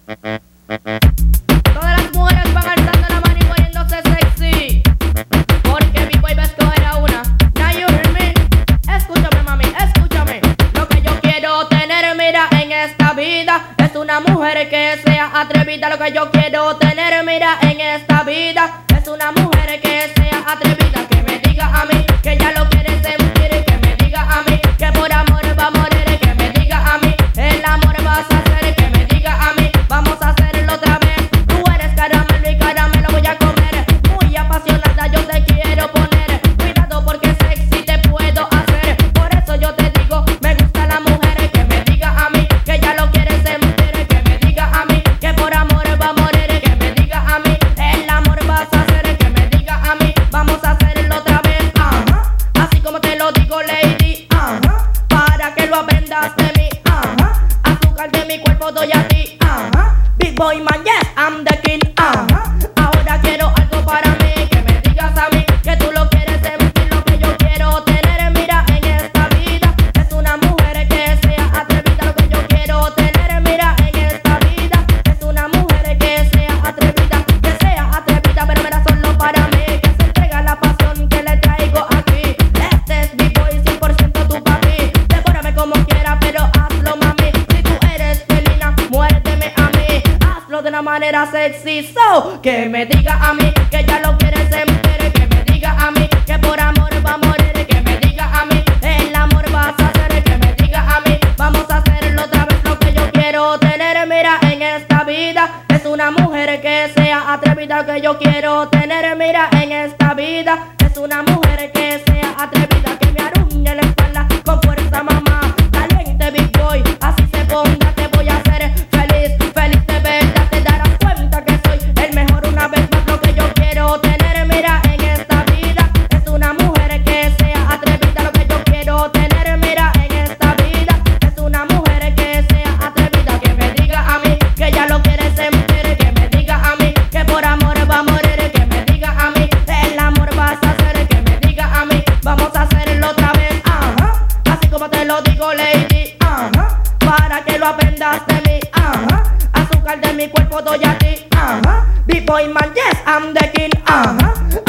Todas las mujeres van alzando la mano y poniéndose sexy, porque mi boy va a escoger a una. Now you hear me. Escúchame, mami, escúchame. Lo que yo quiero tener, mira, en esta vida es una mujer que sea atrevida. Lo que yo quiero tener, mira, en esta vida es una mujer que sea atrevida. Que me diga a mí que ya lo quiere sentir. Que me diga a mí que por amor va a morir. Que me diga a mí el amor vas a hacer. Que me diga a mí vamos a hacerlo otra vez. Tú eres caramelo y caramelo voy a comer. Muy apasionada yo te quiero poner. Cuidado porque sexy te puedo hacer. Por eso yo te digo, me gusta la mujer. Que me diga a mí que ya lo quiere sentir. Que me diga a mí que por amor va a morir. Que me diga a mí el amor vas a hacer. Que me diga a mí vamos a hacerlo otra vez. Ajá, así como te lo digo, lady. Ajá, para que lo aprendas de mí. Ajá, azúcar de mi cuerpo doy a ti. Ajá, big boy man, yes, I'm the king. Ajá, ahora quiero algo para mí. Que me digas a mí que tú lo quieres sentir. Lo que yo quiero tener, mira, en esta vida es una mujer que sea atrevida. Lo que yo quiero tener, mira, en esta vida es una mujer que sea atrevida. Que sea atrevida, pero mira, solo para mí. Que se entrega la pasión que le traigo aquí. Este es mi boy, 100% tu papi. Devórame como quiera, pero hazlo, mami. Si tú eres felina, muérdeme a mí. Hazlo de una manera sexy, so que me diga a mí que ya lo quieres sentir. Que me diga a mí que por amor va a morir. Que me diga a mí el amor vas a hacer. Que me diga a mí vamos a hacerlo otra vez. Lo que yo quiero tener, mira, en esta vida es una mujer que sea atrevida. Lo que yo quiero tener, mira, en esta vida es una mujer que sea atrevida. Que me arruñe la espalda con fuerza, mamá. Caliente, big boy, así se ponga. Te voy a hacer feliz, feliz de verdad. Te darás cuenta que soy el mejor una vez más. Lo que yo quiero tener, mira, en esta vida es una mujer que sea atrevida. Lo que yo quiero tener, mira, en esta vida es una mujer que sea atrevida. Que me diga a mí que ya lo quiere sentir. Que me diga a mí que por amor va a morir. Que me diga a mí el amor vas a hacer. Que me diga a mí vamos a hacerlo otra vez. Ajá, así como te lo digo, lady. Ajá, para que lo aprendas de mí. Ajá, azúcar de mi cuerpo doy a ti. Ajá, big boy man, yes, I'm the king. Ajá,